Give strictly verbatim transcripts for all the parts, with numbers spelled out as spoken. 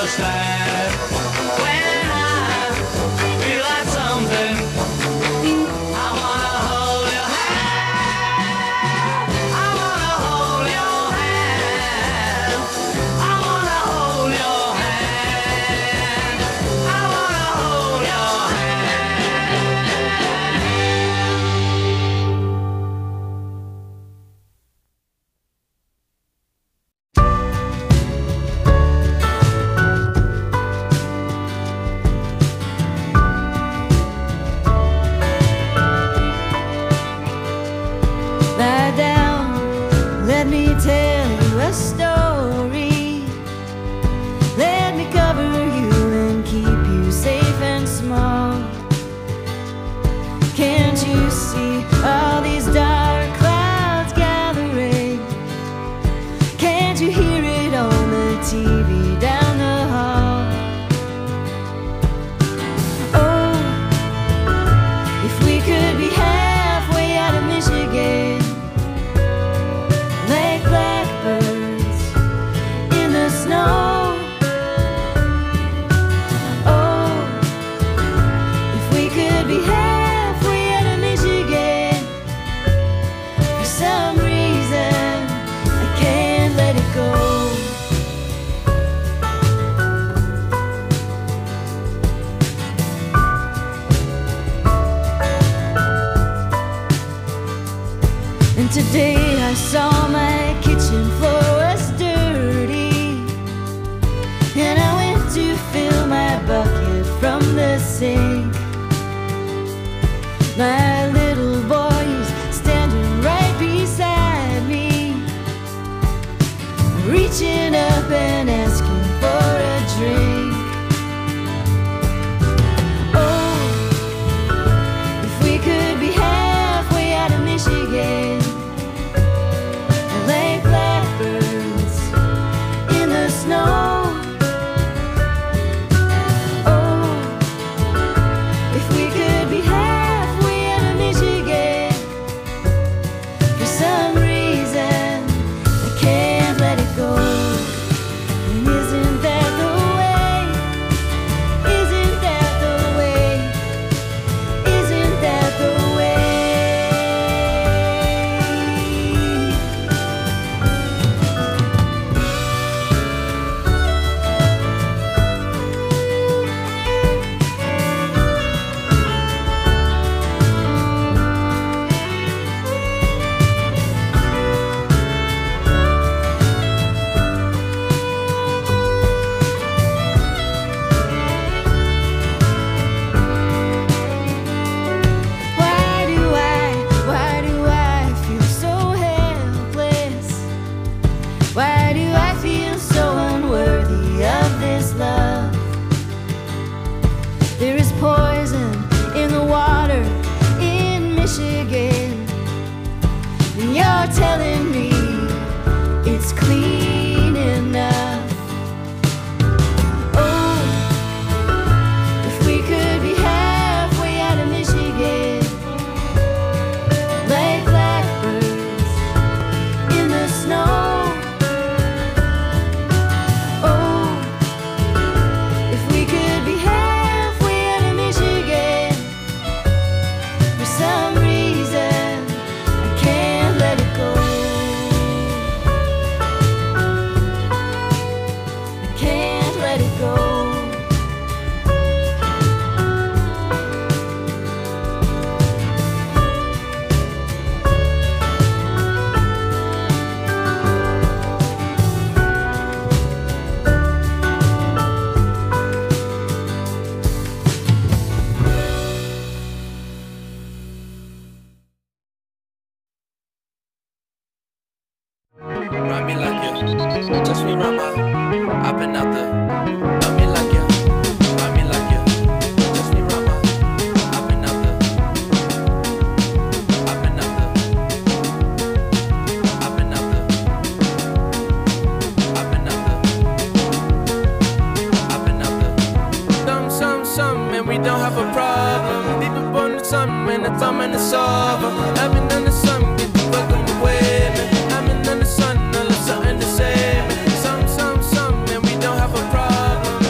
understand. When I realize something, I wanna hold your hand. I wanna hold your hand. I wanna hold your hand. I wanna hold your Lie down, let me tell you a story. Let me cover you and keep you safe and small. Can't you see all these dark clouds gathering? Can't you hear it on the T V down the hall? Oh, if we could be halfway out of Michigan, like blackbirds in the snow. Oh, if we could be halfway out of Michigan, for some reason I can't let it go. And today I saw my kitchen floor was dirty, and I went to fill my bucket from the sink. My little boy is standing right beside me, reaching up and asking for a drink. Oh, if we could be halfway out of Michigan, like blackbirds in the snow. Oh, if we could be halfway out of Michigan, for some reason I can't let it go. And isn't that the way? Isn't that the way? Isn't that the way? Why do I, why do I feel so helpless? Why do I feel so unworthy of this love? There is poison in the water in Michigan, and you're telling me it's clean enough. Oh, if we could be halfway out of Michigan, like blackbirds in the snow. Oh, if we could be halfway out of Michigan, for some reason I can't let it go. I can't let it go. Ride me like you, touch me right my. I've been out there. Love me like you, ride me like you, touch me right my. I've been out there. I've been out there. I've been out there. I've been out there. I've been out there. Some, some, some, and we don't have a problem. People born to something, and it's time and it's over. I've been under some, get the fuck on the way, man. I'm in the sun, all of something to say. Some, some, some, and we don't have a problem.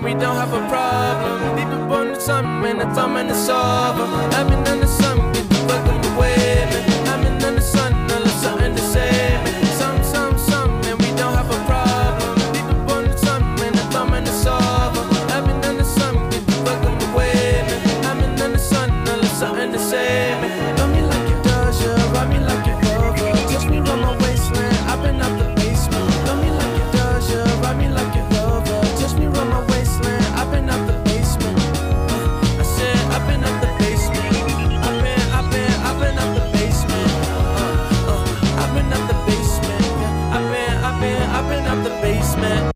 we don't have a problem. People born to something, and the thumb and the solver. I've been under something, get the fuck on the way, man. I've been under something, I love something to say, man. Some, some, some, and we don't have a problem. People born to something, and the thumb and the solver. I've been under something, get the fuck on the way, man. I've been under something, I love something to say, man. Love me like it does, yeah. Ride me like it Rover. Touch me on my waistland, I've been out the basement. Love me like it does, yeah. Ride me like it Rover. Touch me on my waistland, I've been out the basement. Uh, I said I've been out the basement. I've been, I've been, I've been out the basement. Uh, uh, I've been out the basement. Yeah. I've been, I've been, I've been out the basement.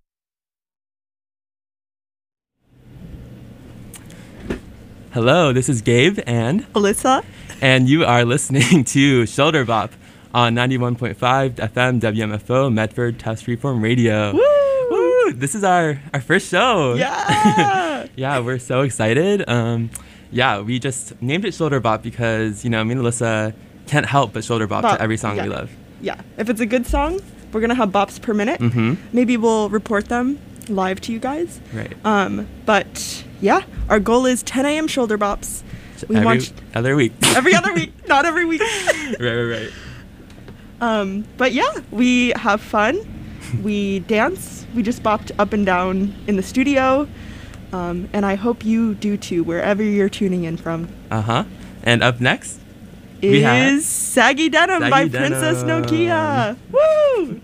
Hello, this is Gabe and Alyssa. and you are listening to Shoulder Bop on ninety-one point five F M W M F O Medford Test Reform Radio. Woo! Woo! This is our, our first show. Yeah! Yeah, we're so excited. Um, yeah, we just named it Shoulder Bop because, you know, me and Alyssa can't help but shoulder bop Bop, to every song yeah. we love. Yeah. If it's a good song, we're going to have bops per minute. Mm-hmm. Maybe we'll report them live to you guys. Right. Um, but yeah, our goal is ten a.m. shoulder bops. We every want other week. every other week, not every week. right, right, right. Um, but yeah, we have fun. We dance. We just bopped up and down in the studio. Um, and I hope you do too, wherever you're tuning in from. Uh-huh. And up next, we have Is Saggy Denim by Saggy Princess Denim. Nokia. Woo!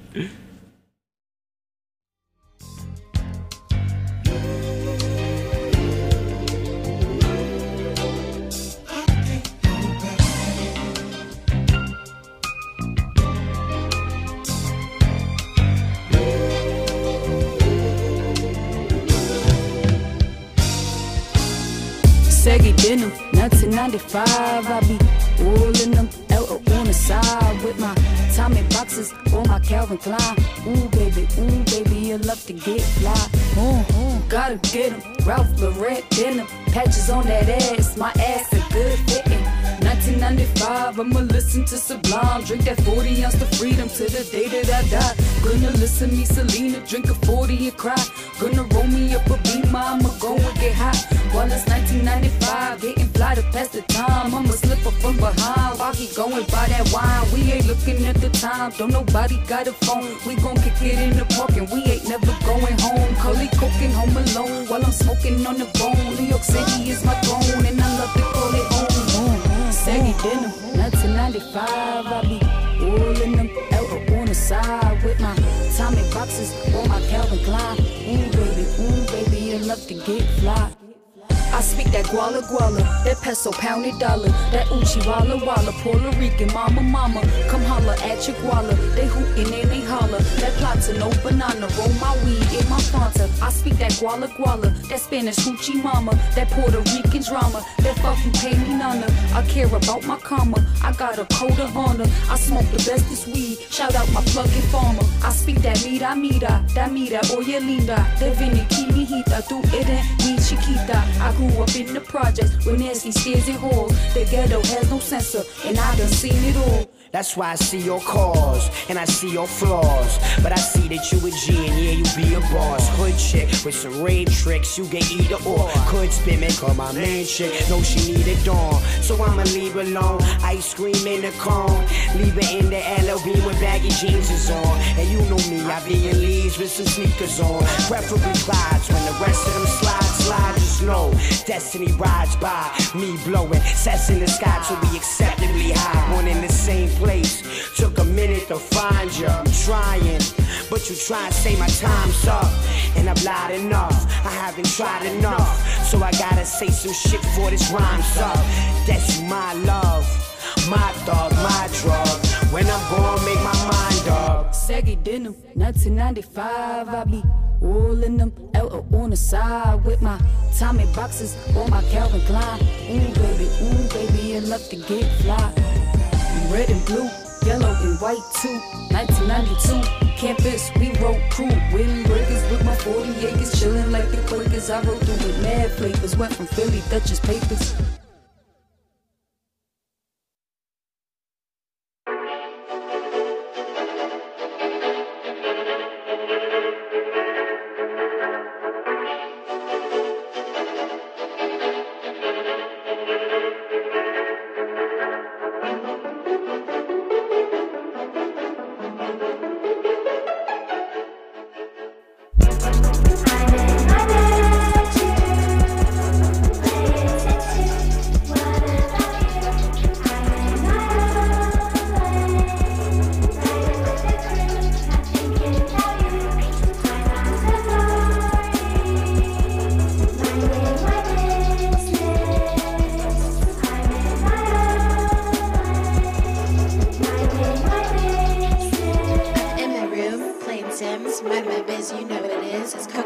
Saggy denim, nineteen ninety-five. I be all in them, L O on the side with my Tommy boxes or my Calvin Klein. Ooh baby, ooh baby, you love to get fly. Ooh, ooh, gotta get 'em. Ralph Lauren denim, patches on that ass. My ass a good fitting. nineteen ninety-five, I'ma listen to Sublime. Drink that forty ounce to freedom to the day that I die. Gonna listen me Selena, drink a forty and cry. Gonna roll me up a beamer, I'ma go and get hot. While it's nineteen ninety-five, getting fly to pass the time. I'ma slip up from behind while he going by that wine. We ain't looking at the time, don't nobody got a phone. We gon' kick it in the park and we ain't never going home. Cully cooking home alone while I'm smoking on the bone. New York City is my throne and I love to call it home. Saggy denim, nineteen ninety-five. I be all in them, L O on the side with my Tommy boxes or my Calvin Klein. Ooh baby, ooh baby, you love to get fly. I speak that guala guala, that peso pounded dollar, that Uchi walla walla, Puerto Rican mama mama, come holla at your guala, they hootin' and they holler, that plata no banana, roll my weed in my Fanta. I speak that guala guala, that Spanish hoochie mama, that Puerto Rican drama, that fucking pay me nana. I care about my karma, I got a code of honor, I smoke the bestest weed, shout out my plugging farmer. I speak that mira mira, that mira oye linda, de vini mi hijita, tú eres mi chiquita. I grew up in the projects with nasty stairs and halls. The ghetto has no censor, and I done seen it all. That's why I see your cause, and I see your flaws. But I see that you a G, and yeah, you be a boss. Hood chick with some rape tricks, you get either or. Could spin me, call my main chick, know she need a dawn. So I'ma leave her alone, ice cream in the cone. Leave her in the L L B with baggy jeans is on. And you know me, I be in leaves with some sneakers on. Preferably Clydes, when the rest of them slide, slide, just know destiny rides by, me blowing sets in the sky to be acceptably high. One in the same place. Took a minute to find you. I'm trying, but you try and say my time's up, and I've lied enough. I haven't tried enough, so I gotta say some shit before this rhyme's up. That's my love, my thug, my drug. When I'm gonna make my mind up. Saggy denim, nineteen ninety-five. I be all in them, L O on the side with my Tommy boxes or my Calvin Klein. Ooh baby, ooh baby, you love to get fly. Red and blue, yellow and white too. nineteen ninety-two, campus, we wrote crew. Winning burgers with my forty acres, chillin' like the Quakers. I wrote through with mad flavors, went from Philly Dutchess papers.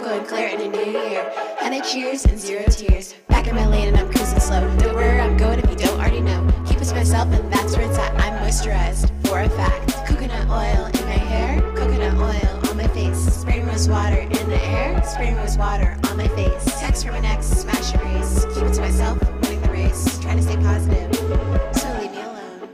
going clear in a new year. And they cheers and zero tears. Back in my lane and I'm cruising slow. Know where I'm going if you don't already know. Keep it to myself and that's where it's at. I'm moisturized for a fact. Coconut oil in my hair, coconut oil on my face. Spraying rose water in the air, spraying rose water on my face. Text from an ex, smash and race. Keep it to myself, winning the race. Trying to stay positive, so leave me alone.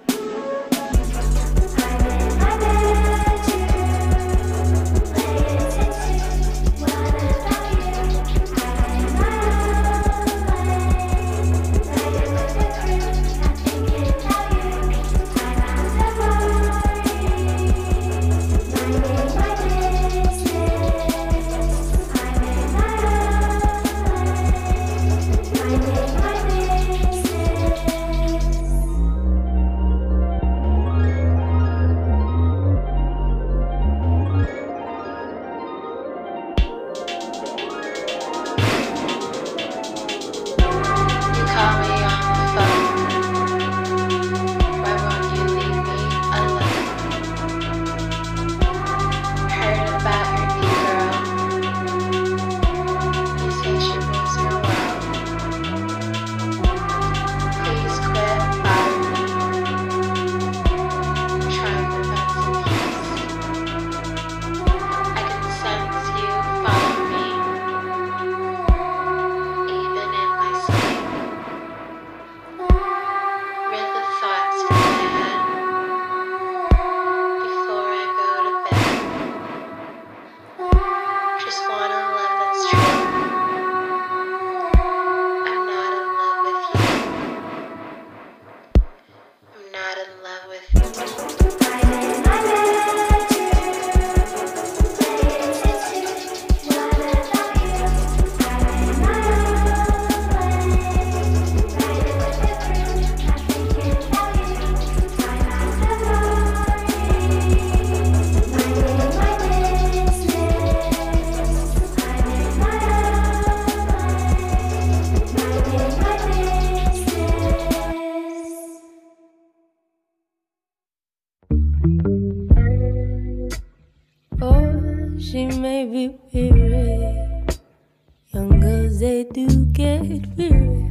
She may be weary. Young girls, they do get weary.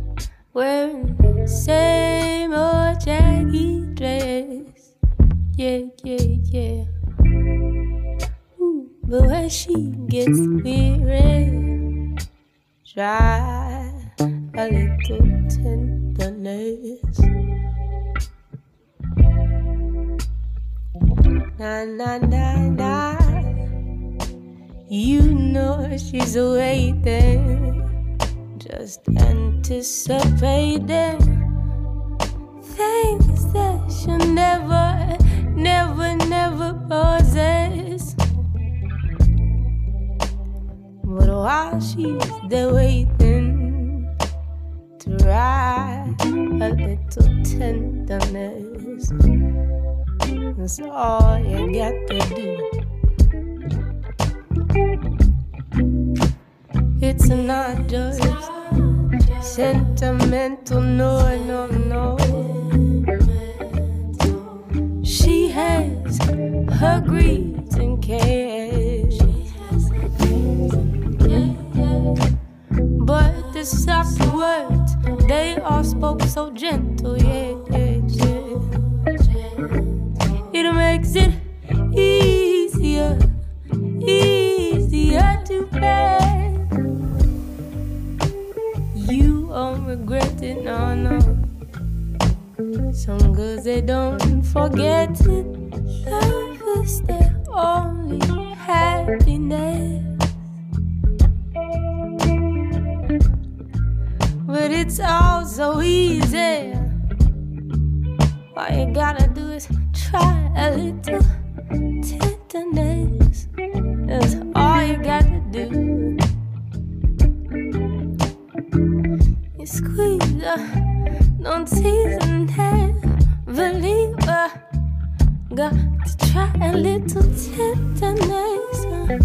Wearing the same old jaggy dress. Yeah, yeah, yeah. Ooh, but when she gets weary, try a little tenderness. Na, na, na, na. You know she's waiting, just anticipating things that she'll never, never, never possess. But while she's there waiting, try a little tenderness. That's all you got to do. It's not just sentimental, no, no, no. She has her greeds and cares, but the soft words, they all spoke so gentle, yeah, yeah, yeah. It makes it easier, easier to bear. You won't regret it, no, no. Some girls, they don't forget it. Love is their only happiness. But it's all so easy. All you gotta do is try a little tenderness. That's all you gotta do. You squeeze her, don't tease and never leave her. Got to try a little tenderness.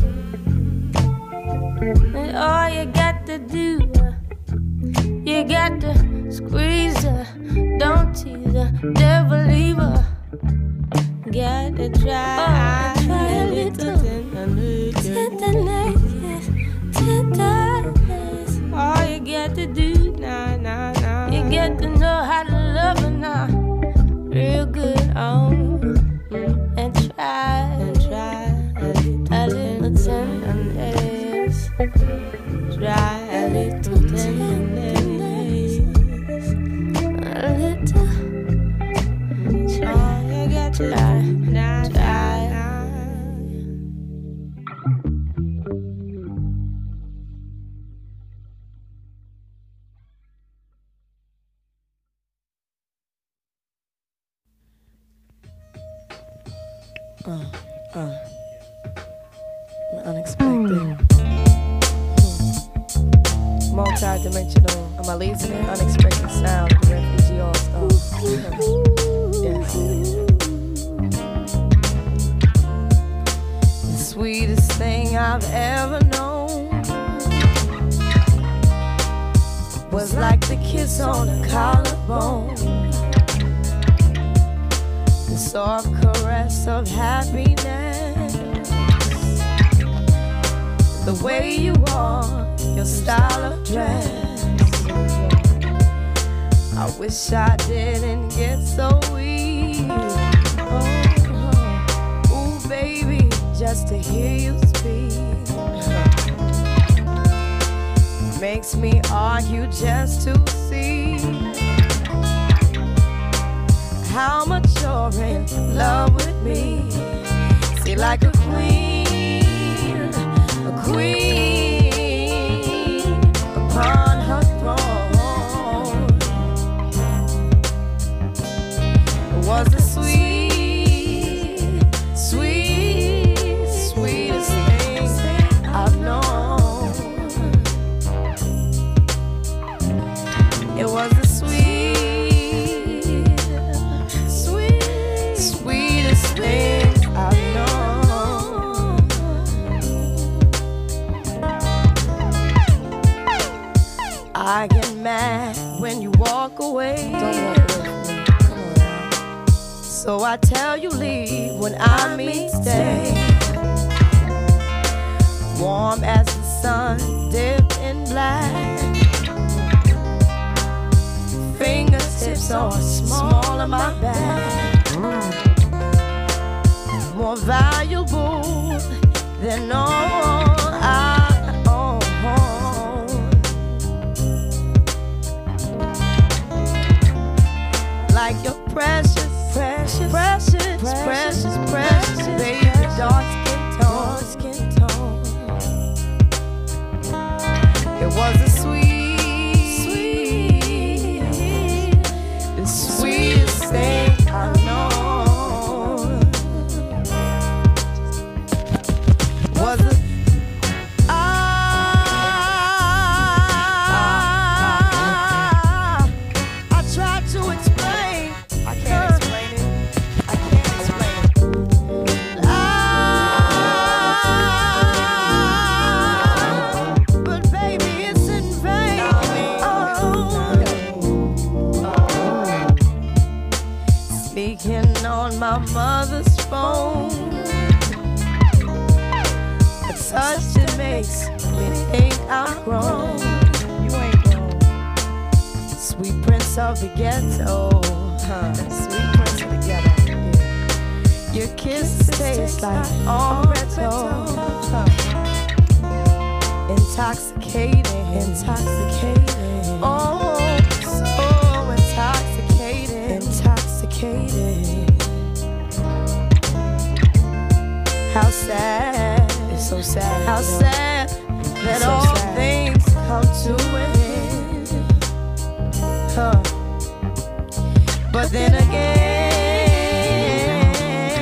And all you got to do, you got to squeeze her, don't tease her, never leave her. Gotta try, oh, try a little tenderness, tenderness, yes. Try a little tenderness. A little. Try, I got to try, try. Uh, uh, unexpected. Multi-dimensional. Am I lazy? Unexpected sound. The refugee all star. Yes. The sweetest thing I've ever known was like the kiss on a collarbone. The soft caress of happiness. The way you are, your style of dress. I wish I didn't get so weak. Oh, ooh, baby, just to hear you speak makes me argue just to see how much you're in love with me. See, like a queen, a queen upon her throne. It was the sweet, sweet, sweetest thing I've known. It was the sweet, sweet, sweetest thing I've known. I get mad when you walk away. Don't walk away from me. Come on now. So I tell you leave when I mean stay. Warm as the sun, dipped in black. Fingertips are small on my back. More valuable than all I own. Like your precious, precious, precious, precious, precious, baby, dark skin tone. It was a sweet, sweet, the sweetest thing I know. Was it? My mother's phone, a touch that makes me think I'm grown. You ain't grown. Sweet prince of the ghetto, huh? Sweet prince of the ghetto. Yeah. Your kisses taste like Amaretto, huh? Intoxicating, intoxicating. Oh, so intoxicating, intoxicating. How sad, it's so sad. How sad that so all sad. Things come to an end, huh? But then again,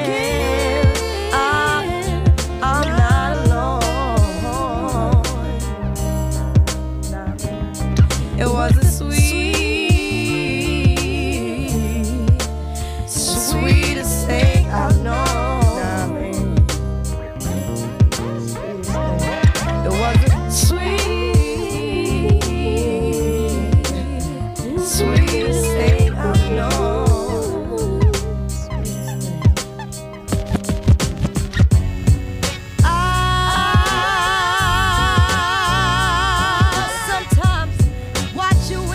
I, I'm not alone. It was a sweet, sweetest thing I've known. Watch you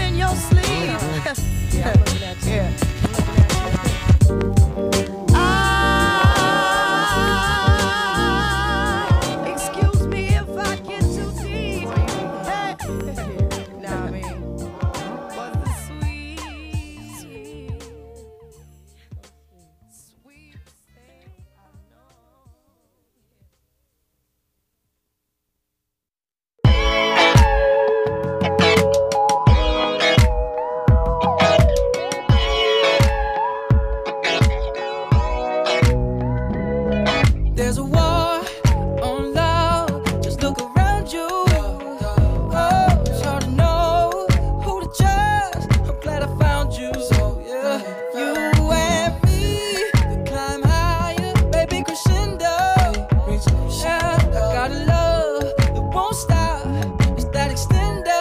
It's that extendo.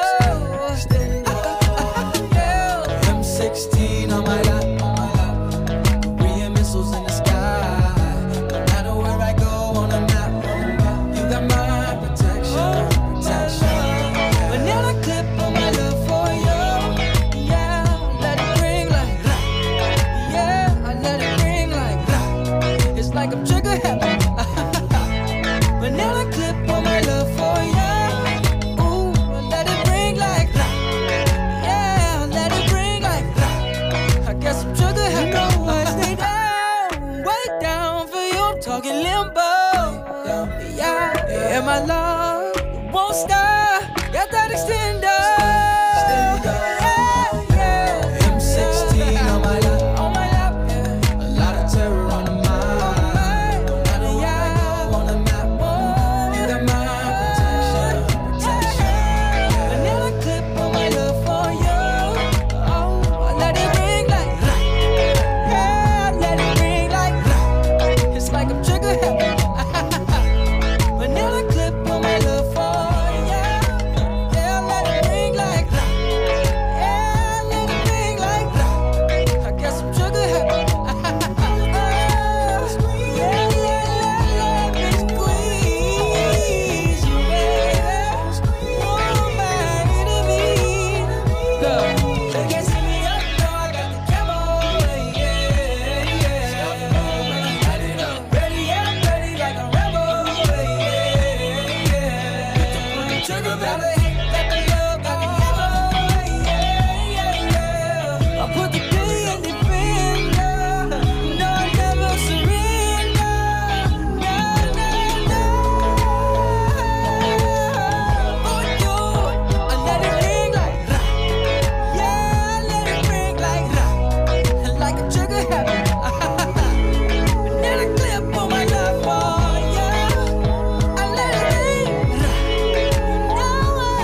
Yeah. M sixteen on my lap, on my lap. Korean missiles in the sky. No matter where I go on the map, you got my protection, protection. Vanilla clip on my love for you. Yeah, let it ring like that. Yeah, I let it ring like that. It's like I'm trigger happy. Vanilla clip on my love for you. Ooh, let it ring like that. Yeah, let it ring like that. I guess I'm trigger happy. You know I stay down, way down for you. I'm talking limbo. Yeah, yeah, my love won't stop. Got that extender. Yeah, yeah. M sixteen on my lap, on my lap. Yeah. A lot of terror on the mind. No matter where I go on the map, you got my protection, protection. Vanilla clip on my love for you. Oh, I let it ring like that. Yeah, I let it ring like that. It's like I'm trigger happy. Vanilla clip on my love for you. Yeah, let it ring like that. Yeah, let it ring like that. I guess I'm trigger happy. Yeah, yeah, let me squeeze you, baby. Oh, my enemy. Look, they can't see me up, no, I got the camo. Yeah, yeah. Ready, yeah, ready like a rebel. Yeah, yeah. Put the trigger back, got the love, got the ammo. Yeah, yeah, yeah. I put the P in defender. No, I never surrender. No, no, no. For you, I let it ring like that. Yeah, I let it ring like that. Like a trigger happy. Vanilla clip on my love for you. I let it ring. You know I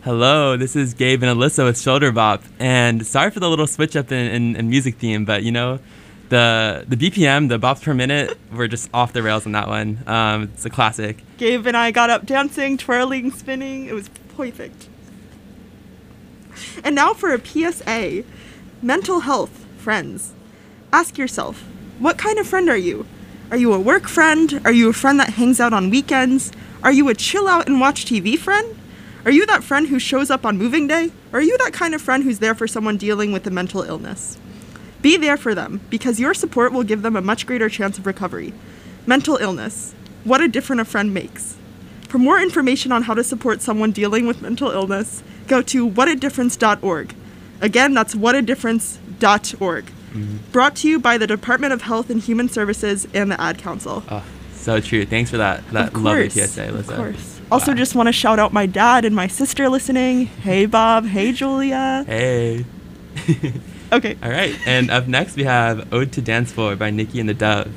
Hello, this is Gabe and Alyssa with Shoulder Bop, and sorry for the little switch up in, in, in music theme, but you know, the the B P M, the bops per minute, were just off the rails on that one. Um, it's a classic. Gabe and I got up dancing, twirling, spinning. It was perfect. And now for a P S A. Mental health, friends. Ask yourself, what kind of friend are you? Are you a work friend? Are you a friend that hangs out on weekends? Are you a chill out and watch T V friend? Are you that friend who shows up on moving day? Or are you that kind of friend who's there for someone dealing with a mental illness? Be there for them, because your support will give them a much greater chance of recovery. Mental illness. What a difference a friend makes. For more information on how to support someone dealing with mental illness, go to what a difference dot org. Again, that's what a difference dot org. Mm-hmm. Brought to you by the Department of Health and Human Services and the Ad Council. Oh, so true. Thanks for that, that lovely P S A, Alyssa. Of course. Also, wow. Just want to shout out my dad and my sister listening. Hey, Bob. Hey, Julia. Hey. Okay. All right. And up next, we have Ode to Dance Floor by Nikki and the Dove.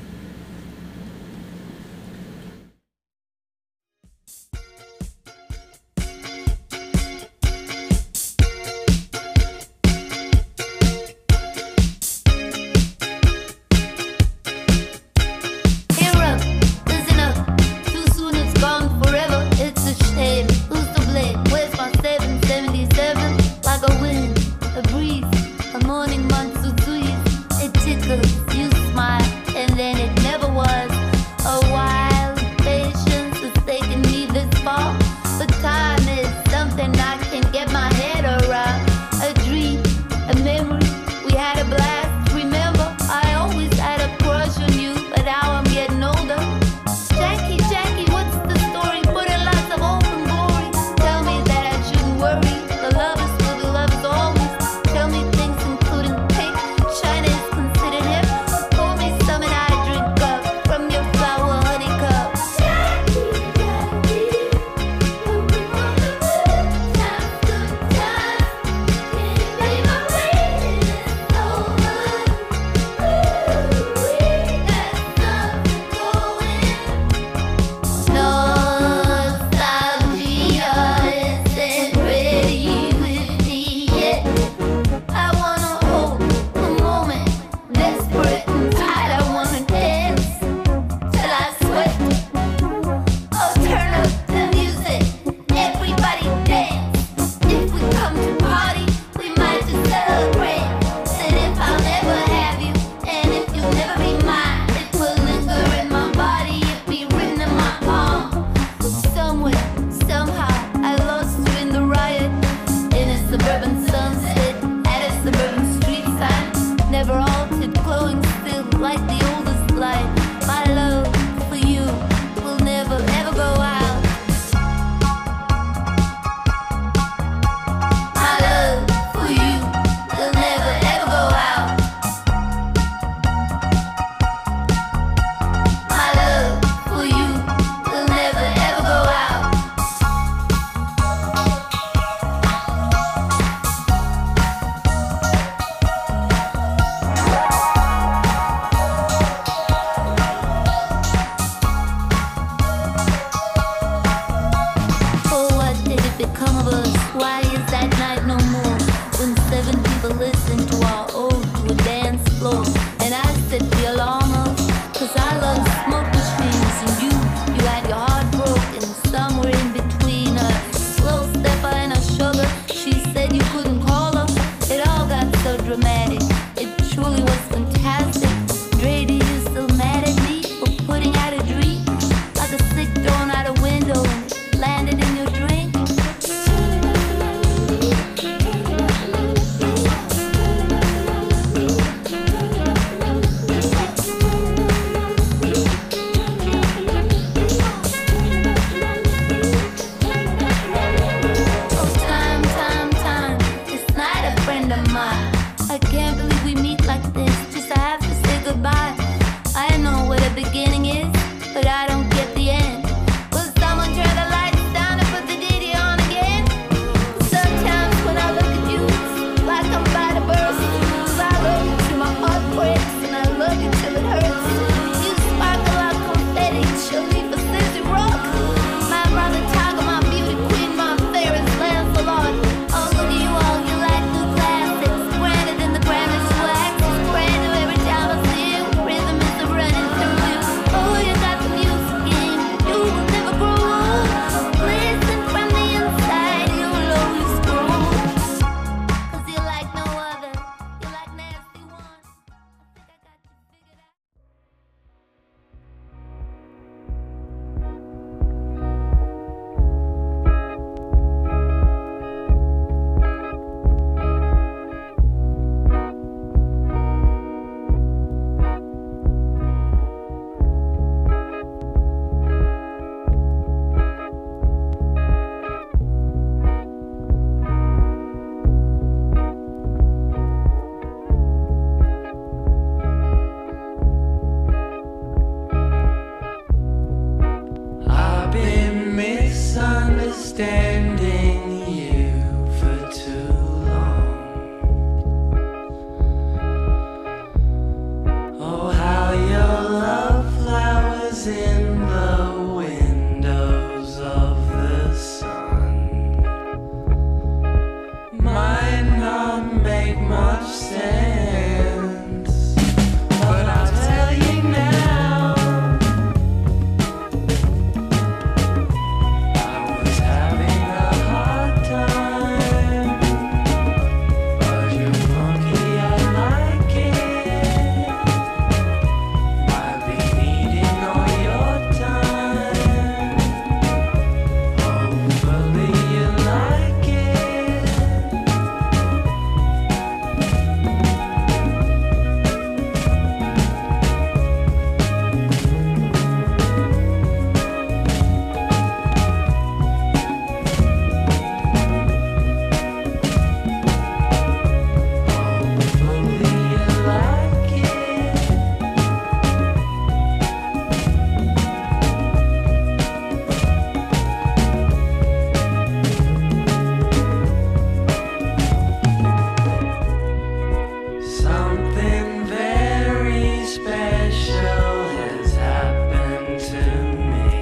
special has happened to me.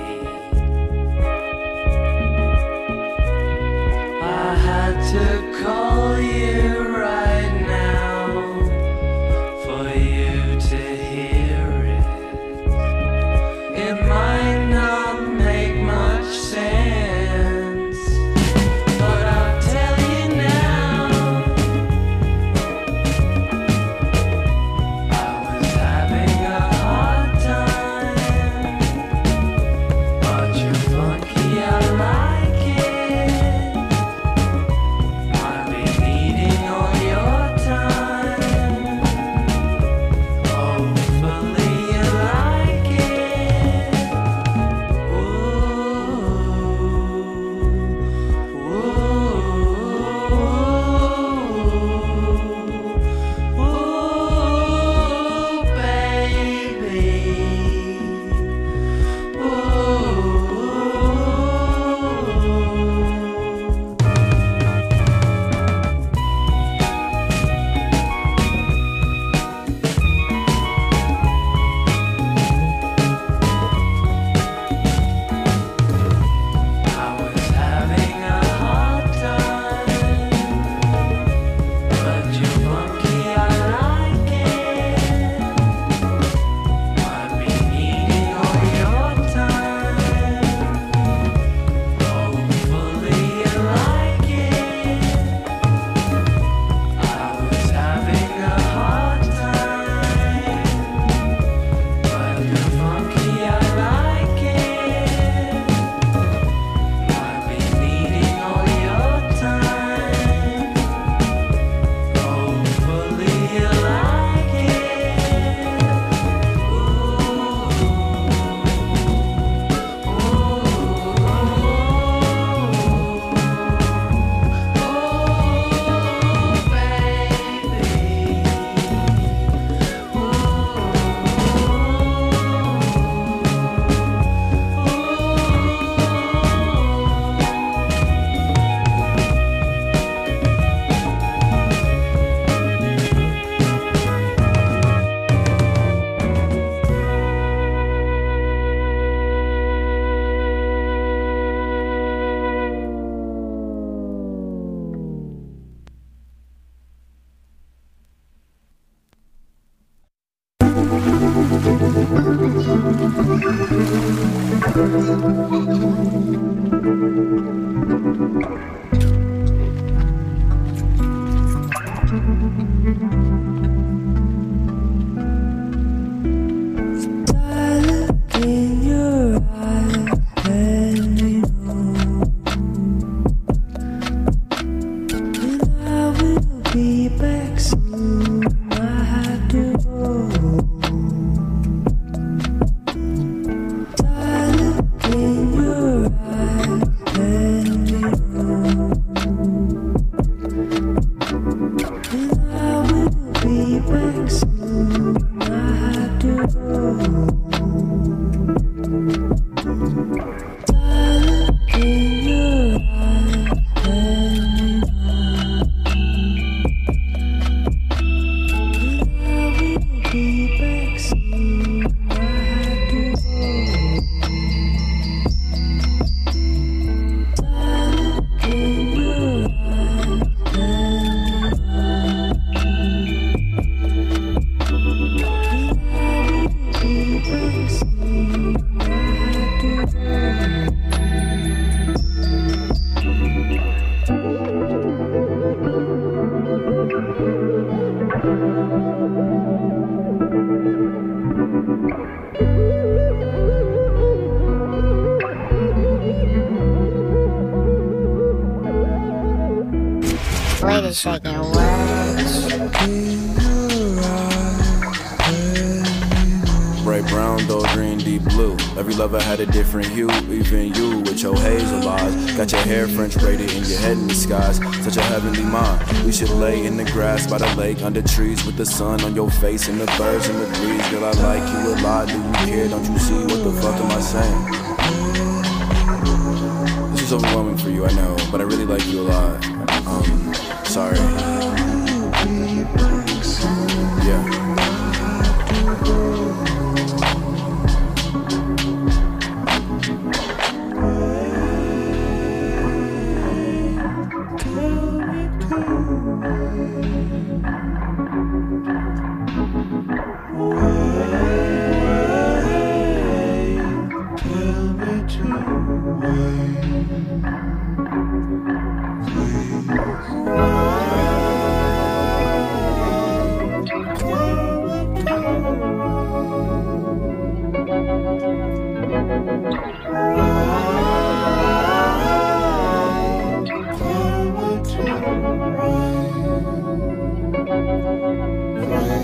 I had to call you right now for you to hear it. It might not make much sense, but I'll tell you now. I was having a hard time, but you're funky, I like it. I'll be needing all your time. Hopefully you like it. Ooh, ooh, ooh, baby. I was having a hard time, but you're funky, I like it. I've been needing all your time. Hopefully you like it. I was having a hard time, but you're funky, I like it. I've been needing all your time. Hopefully you like it. In your eyes, let me know, and I will be back soon. I have to go. Silent in your eyes, let me know, and I will be back soon. I have to go. Silent in your eyes, let me know, and I will be back soon. I have to go. Silent in your eyes, let me know, and I will be back soon. I have to go. Ladies shaking words. Bright brown, dull green, deep blue. Every lover had a different hue, even you with your hazel eyes. Got your hair French braided and your head in the skies. Such a heavenly mind. We should lay in the grass by the lake, under trees with the sun on your face and the birds in the breeze. Girl, I like you a lot. Do you care? Don't you see? What the fuck am I saying? This is overwhelming for you, I know, but I really like you a lot. Um, sorry. Yeah.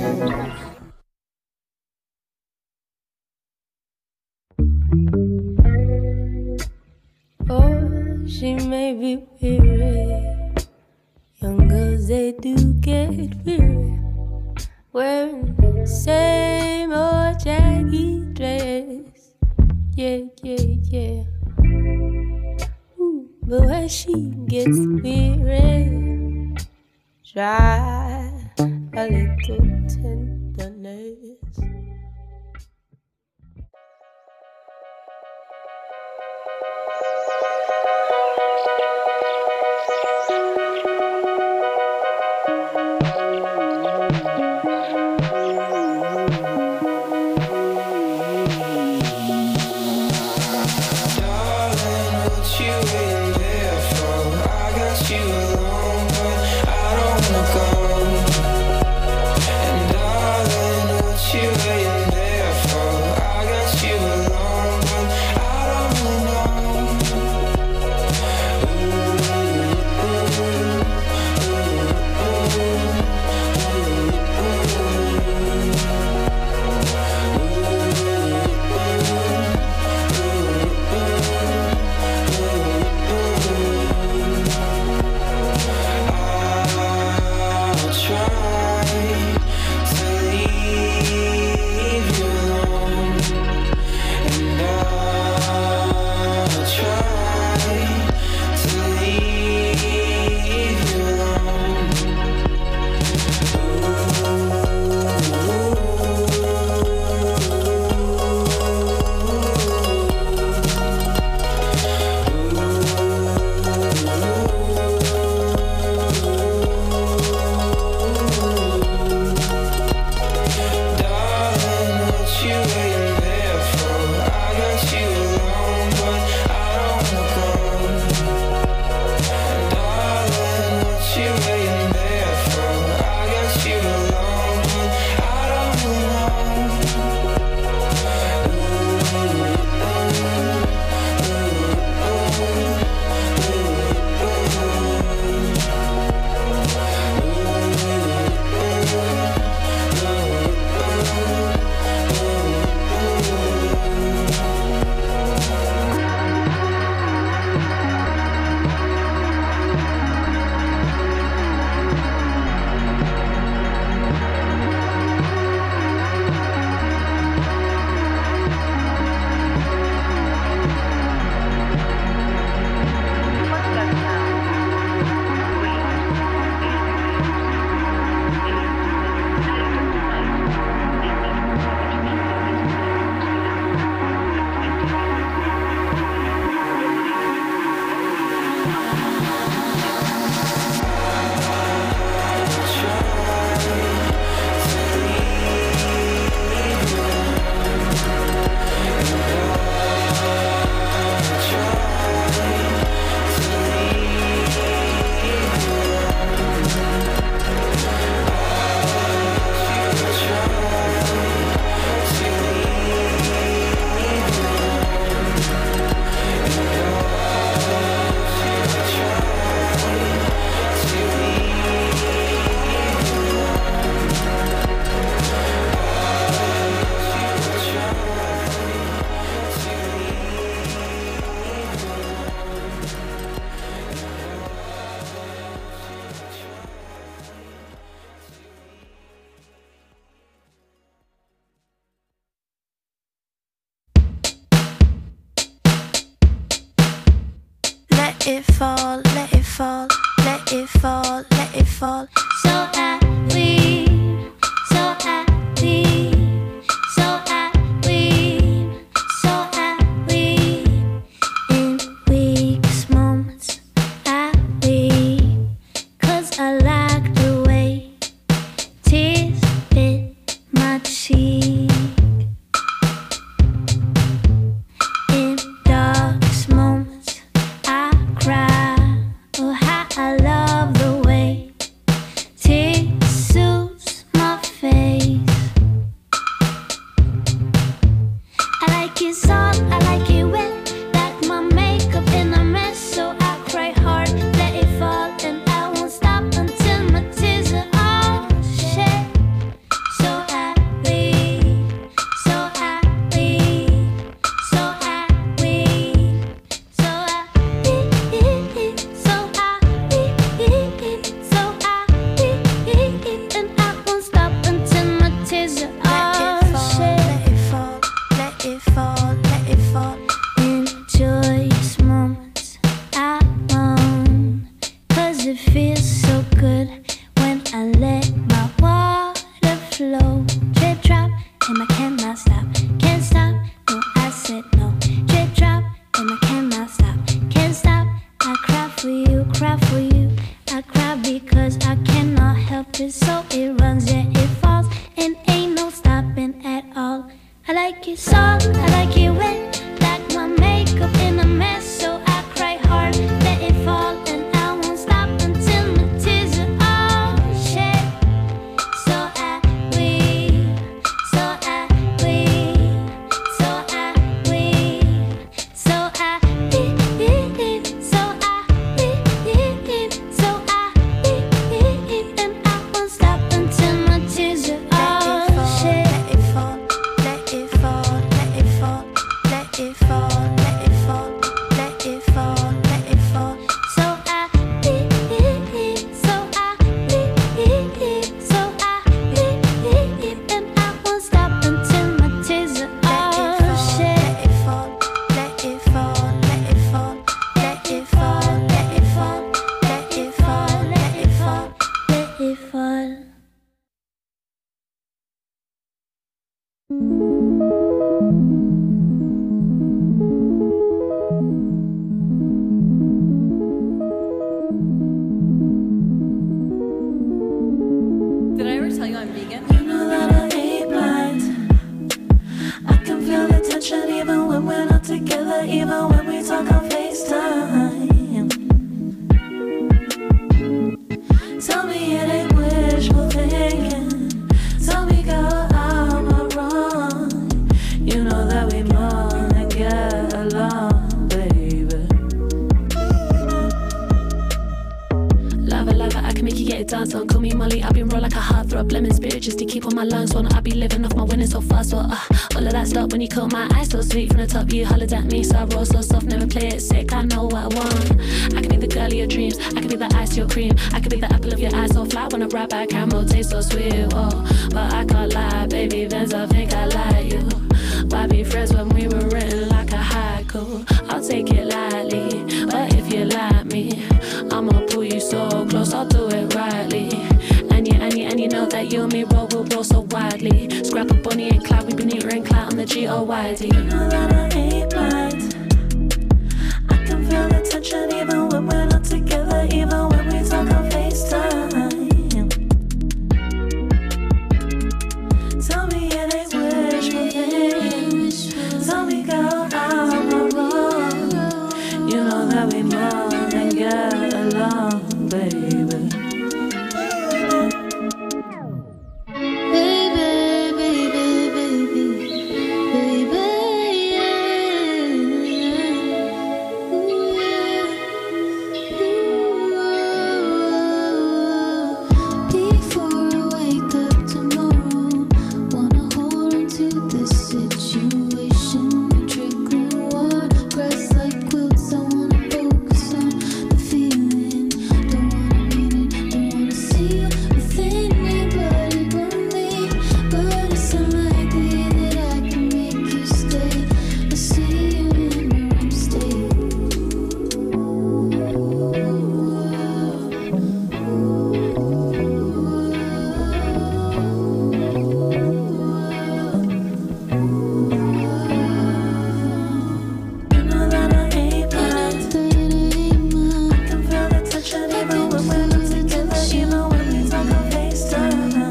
Oh, she may be weary. Young girls, they do get weary. Wearing the same old jaggy dress. Yeah, yeah, yeah. Ooh, but when she gets weary, try a little tenderness. Let it fall, let it fall, let it fall, let it fall. So happy, so happy, so happy, so happy. In weeks, moments, happy. Cause I like the way tears hit my cheek. In darkest moments, I cry. Oh, how I love the way tears flow. Drip drop, and I cannot stop. Can't stop, no, I said no. Drip drop, and I cannot stop. Can't stop, I cry for you, cry for you. I cry because I cannot help it. So it runs, yeah, it falls, and ain't no stopping at all. I like it soft, I like it wet, like my makeup in a mess. So I cry hard, let it fall, and I won't stop until my tears are all shed. So I weep, so I weep, so I weep, so I weep, so I weep, so I weep, and I won't stop until my tears are all shed. Let it fall, let it fall, let it fall, let it fall, let it fall, let it fall, let it fall. So I weep, so I weep, so I weep, and I won't stop until my tears are all shed. Let it fall, let it fall, let it fall, let it fall, let it fall, let it fall, let it fall, let it fall. Did I ever tell you I'm vegan? You know that I ain't blind. I can feel the tension even when we're not together, even when we talk on FaceTime. Tell me it ain't wishful thinking. Tell me, girl, I'm not wrong. You know that we more than get along, baby. Lava, lava, I can make you get it dance on. Call me Molly, I'll be raw like a heartthrob. Lemon spirit just to keep on my lungs on. I'll be living off my winnings so fast. So, uh, all of that stuff when you caught my eyes so sweet from the top. You hollered at me, so I roll so soft, never play it sick. I know what I want. I can be the girl of your dreams. I can be the ice to your cream. I can be the apple of your eye so fly when I rap back. Caramel taste so sweet, oh. But I can't lie, baby, Vince, I think I like you. Why be friends when we were written like a haiku? I'll take it lightly, but if you like me, I'ma pull you so close, I'll do it rightly. And you, and you, and you know that you and me roll, will roll so widely. Scrap a Bonnie and Clyde, we've been eating clout on the G O Y D. You know that I ain't blind. I can feel the tension even when we're not together, even when we talk on FaceTime. Tell me it ain't wishful thinking. Tell me, girl, I'm not wrong. You know that we more than get along, baby. Baby, baby, baby, baby, yeah. Before I wake up tomorrow, wanna hold on to this situation. We're trickling water, grass like quilts. I wanna focus on the feeling. Don't wanna mean it, don't wanna see you within anybody but me. But it's unlikely that I can make you stay. I see you in the wrong state. You know that I ain't blind. I can feel the tension even when we're not together, even when we talk on FaceTime.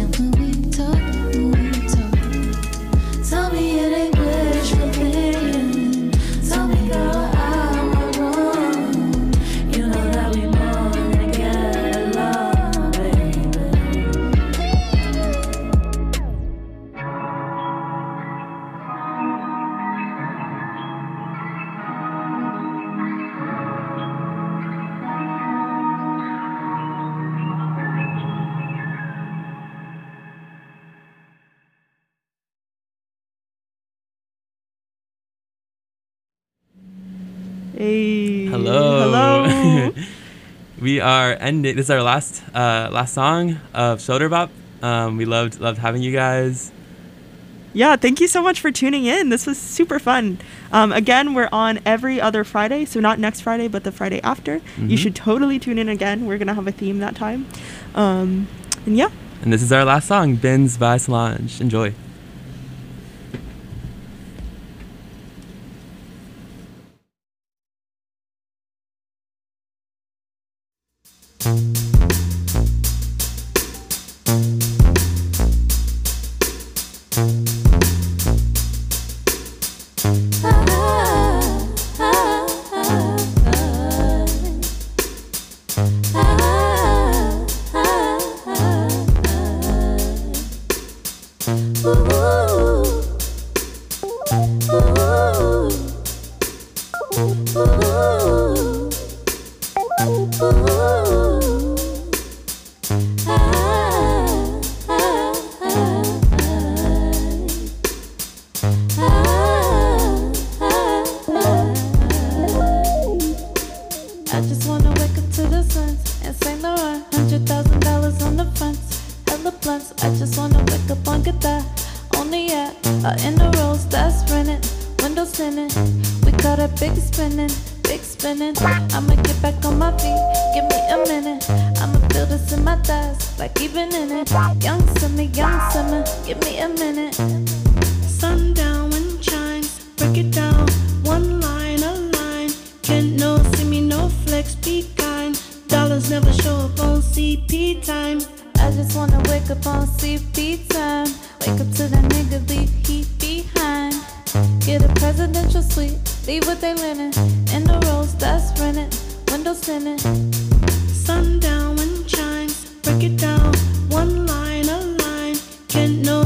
Tell me it ain't wishful thinking. Tell me, girl, I'm not wrong. You know that we more than get along, baby. Hey. Hello. Hello. We are ending. This is our last uh, last song of Shoulder Bop. Um, we loved loved having you guys. Yeah, thank you so much for tuning in. This was super fun. Um, again, we're on every other Friday, so not next Friday, but the Friday after. Mhm. You should totally tune in again. We're going to have a theme that time. Um, and yeah, And this is our last song, Bins by Solange. Enjoy. I just wanna wake up to the suns and Saint Laurent, hundred thousand dollars on the fronts, hella blunts. I just wanna wake up on guitar, on the yacht, or in the rolls that's rented, windows tinted. We call that big spinning, big spinning. I'ma get back on my feet, give me a minute. I'ma feel this in my thighs, like even in it. Young summer, young summer, give me a minute. Sundown when shines, break it down, one line, a line. Can't no see me, no flex, be kind. Dollars never show up on C P time. I just wanna wake up on C P time. Wake up to that nigga, leave heat behind. Get a presidential suite, leave with they linen.